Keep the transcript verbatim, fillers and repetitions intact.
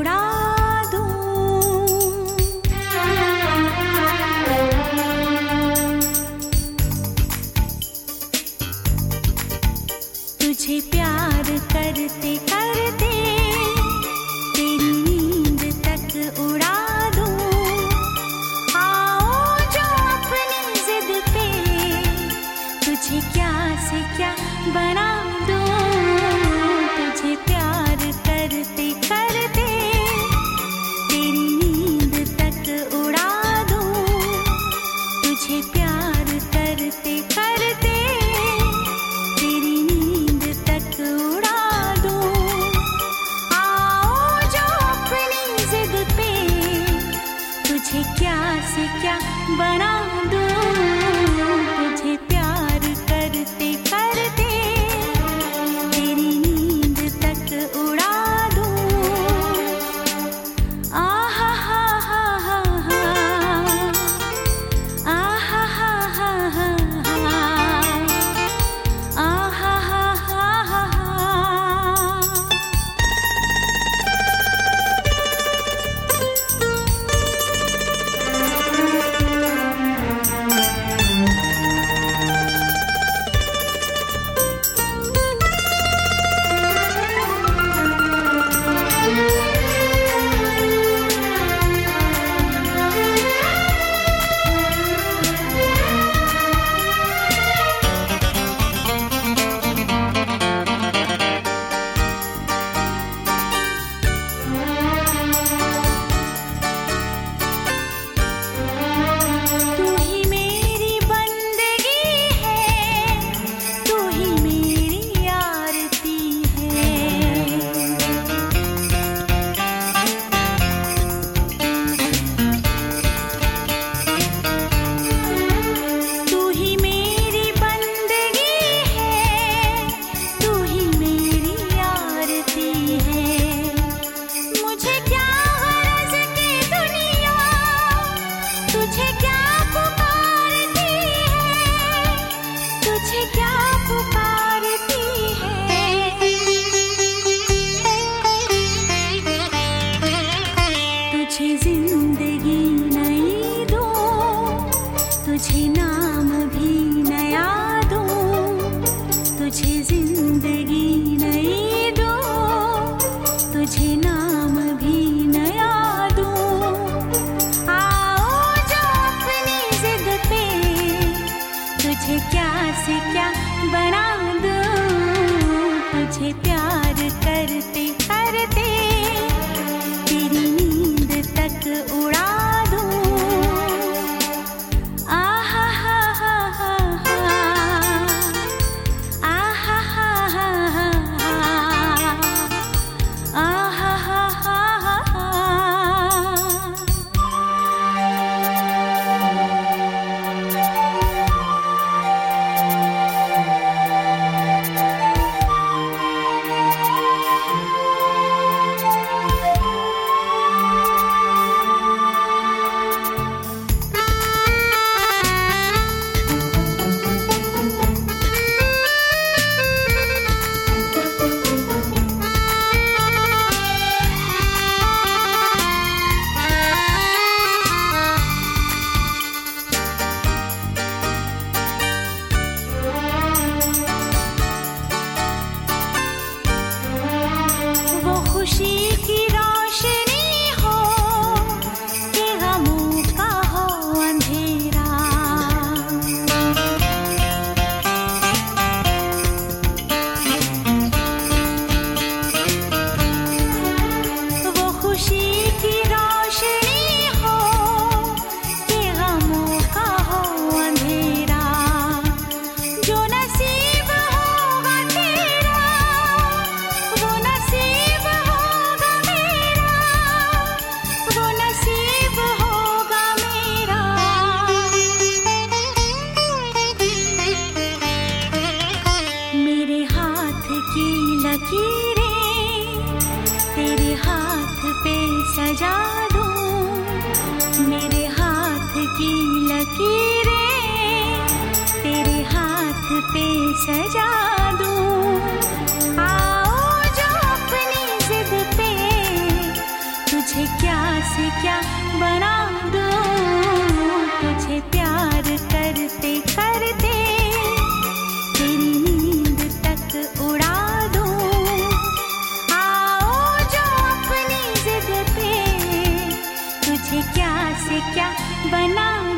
उड़ा दूं। तुझे प्यार करते करते तेरी नींद तक उड़ा दूं। आओ जो अपनी जिद पे तुझे क्या से क्या बना दूं। तुझे प्यार करते करते तेरी नींद तक उड़ा दूं। तुझे प्यार करते करते तेरी नींद तक उड़ा दूं। आओ जो अपनी जिद पे तुझे क्या से क्या बना दूं। तुझे प्यार करते करते तेरी नींद तक उड़ा दूं। आहा हा हा हा हा, आहा हा हा हा हा, आहा हा हा हा हा। तू ही मेरी बंदगी है, तू ही मेरी आरती है। तू ही मेरी बंदगी है, तू ही मेरी आरती है। मुझे क्या गरज की दुनिया तुझे क्या पुकारती है। तुझे क्या पुकारती है। तुझे जिंदगी नई दूं। तुझे नाम भी नया दूं। तुझे जिंदगी नई दूं। तुझे नाम भी नया दूं। आओ जो अपनी जिद पे तुझे क्या से क्या बना दूं। तुझे प्यार करते करते तेरी नींद तक उड़ा दूं। आहा हा हा हा हा, आहा हा हा हा हा, आहा हा हा हा हा। वो खुशी की रोशनी हो कि गमों का हो अंधेरा। वो खुशी की रोशनी हो कि गमों का हो अंधेरा। जो नसीब होगा तेरा वो नसीब होगा मेरा। वो नसीब होगा मेरा। मेरे हाथ की लकीरें तेरे हाथ पे सजा दूं। मेरे हाथ की लकीरें तेरे हाथ पे सजा दूं। आओ जो अपनी जिद पे तुझे क्या से क्या बना दूं, तुझे प्यार करते करते तेरी नींद तक उड़ा दूं। आओ जो अपनी जिद पे तुझे क्या से क्या बना